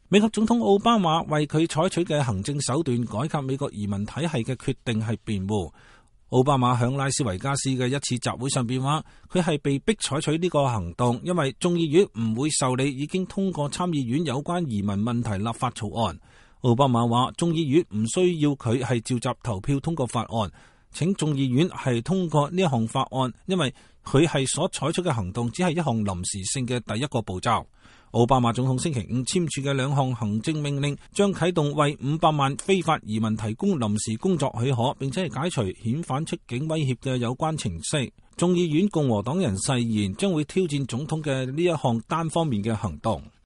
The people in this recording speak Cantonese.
美國總統奧巴馬為佢採取嘅行政手段改革美國移民體系嘅決定係辯護。奧巴馬響拉斯維加斯嘅一次集會上邊話，佢係被逼採取呢個行動，因為眾議院唔會受理已經通過參議院有關移民問題立法草案。奧巴馬話，眾議院唔需要佢係召集投票通過法案，請眾議院係通過呢一項法案，因為佢係所採取嘅行動只係一項臨時性嘅第一個步驟。奧巴馬總統星期五簽署嘅兩項行政命令，將啟動為500萬非法移民提供臨時工作許可，並且係解除遣返出境威脅嘅有關程式。眾議院共和黨人誓言將會挑戰總統嘅呢一項單方面嘅行動。